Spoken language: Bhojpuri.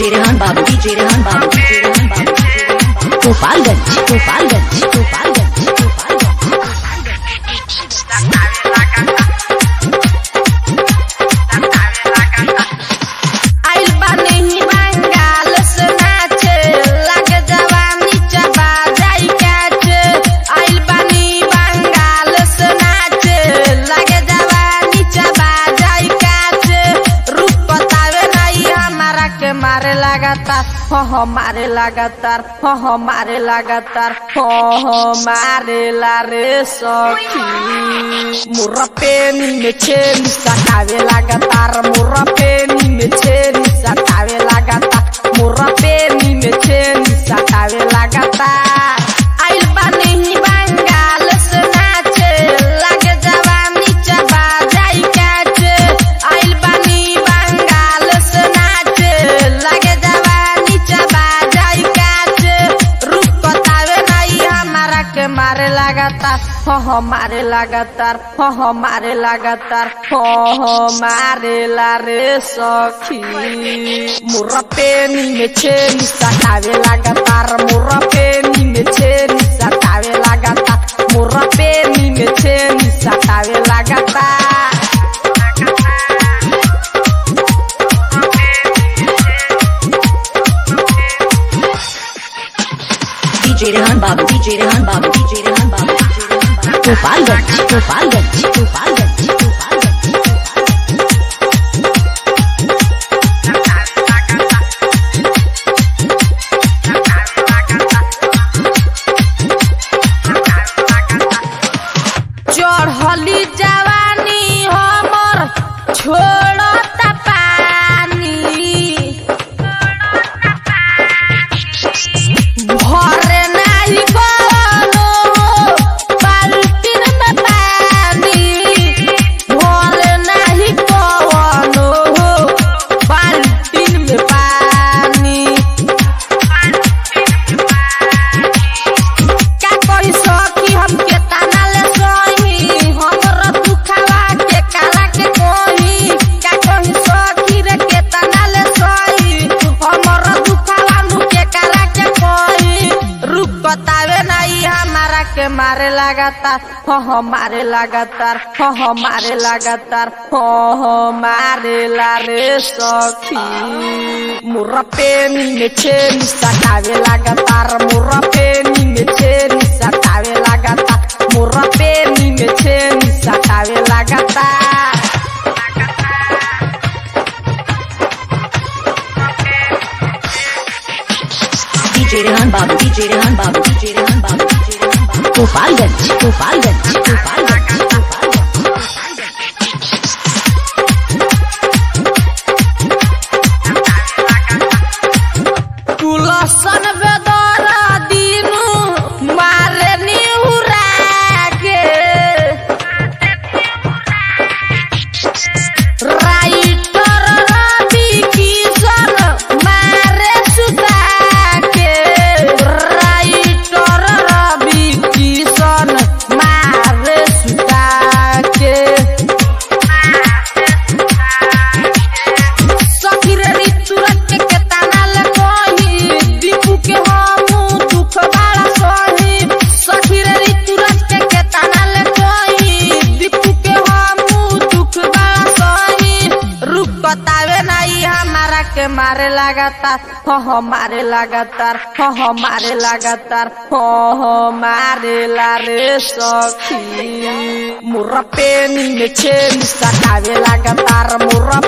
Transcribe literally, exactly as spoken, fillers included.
डीजे रेहान बाबू डीजे रेहान बाबू डीजे रेहान बाबू गोपालगंज गोपालगंज गोपालगंज गोपालगंज आइल बानी ही बंगाल से नाचे लागे जवानी चबा जाई काचे। आइल बानी बंगाल से नाचे लागे जवानी चबा जाई काचे। रूप बतावे नहीं हमारा के मारे लगातार हो हो मारे लगातार हो हो मारे लगातार हो हो मारे ला रे सखी। मुर्रा पेनी में छेनी सटावे लगातार मुर्रा पेनी में छेनी सटावे लगातार मुर्रा पेनी में छेनी सटावे लगातार। आइल बानी ही बंगाल से नाचे लागे जवानी चबा जाई काचे। आइल बानी बंगाल से नाचे लागे जवानी चबा जाई काचे। रूप बतावे नहीं हमारा के मारे लगातार हो हो मारे लगातार हो हो मारे लगातार हो हो मारे ला रे सखी। मुर्रा पेनी में छेनी सटावे लगातार मुर्रा पेनी में छेनी सटावे लगातार मुर्रा पेनी में छेनी सटावे लगातार। डीजे रेहान बाबू डीजे रेहान बाबू डीजे रेहान बाबू गोपालगंज गोपालगंज गोपालगंज गोपालगंज चढ़ली जवानी हमर छोड़ता पानी भरे नाही कोनो बाल्टीन में पानी भरे नाही कोनो बाल्टीन में पानी। का कोई सखी हमके ताना ले सोही हमर दुखवा के काला के कोही। का कोई सखी रे के ताना ले सोही हमर दुखवा नु के काला के कोही। रूप बतावे नहीं हमारा के मारे लगातार हो हो मारे लगातार हो हो मारे लगातार हो हो मारे ला रे सखी। मुर्रा पेनी में छेनी सटावे लगातार मुर्रा पेनी में छेनी सटावे लगातार मुर्रा पेनी में छेनी सटावे लगातार। डीजे रेहान बाबू डीजे रेहान बाबू डीजे रेहान बाबू डीजे रेहान बाबू गोपालगंज गोपालगंज गोपालगंज गोपालगंज तुलसन बेदरा दिनु मारे निहुरा के राइटर रवि किशन मारे सुता के राइटर रवि किशन मारे सुता के। सखी रे ऋतुराज के केतना ले कोही दीपू के हमू दुख बाड़ा सोही। सखी रे ऋतुराज के केतना ले कोही दीपू के हमू दुख बाड़ा सोही। रूप बतावे नहीं हमारा के मारे लगातार हो हो मारे लगातार हो हो मारे लगातार हो हो मारे ला रे सखी। मुर्रा पेनी में छेनी सटावे लगातार मुर्रा